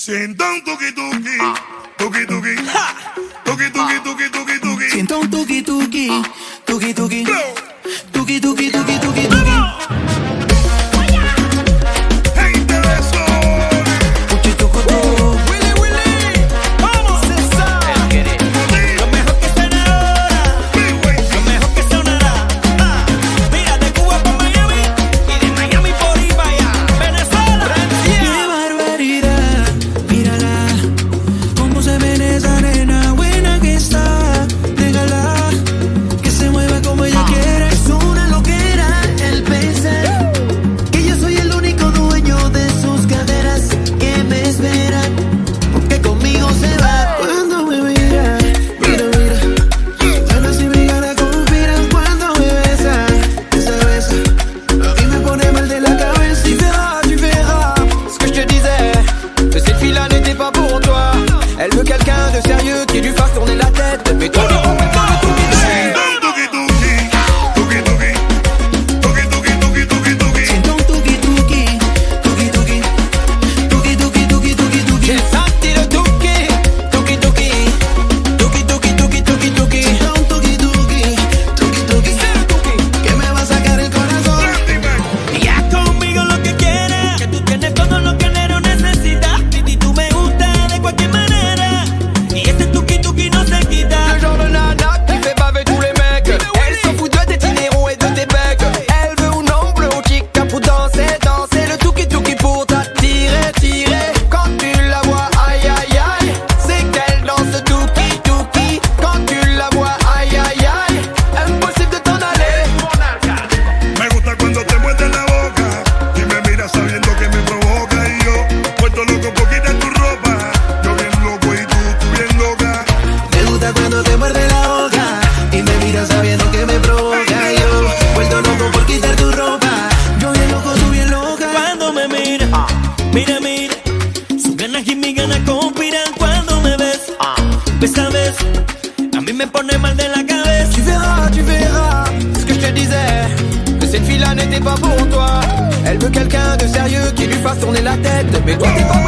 Siento un tuki tuki, tuki tuki, tuki tuki tuki tuki tuki. Siento un tuki tuki, tuki tuki, tuki tuki tuki tuki tuki. Elle veut quelqu'un de sérieux qui lui fasse tourner la tête. Mais toi, t'es pas le Mira, mira, sus ganas y mis ganas conspiran cuando me ves. Esa vez, a mí me pone mal de la cabeza. Tu verras, ce que je te disais, que cette fille-là n'était pas pour toi. Elle veut quelqu'un de sérieux qui lui fasse tourner la tête. Mais toi, t'es pas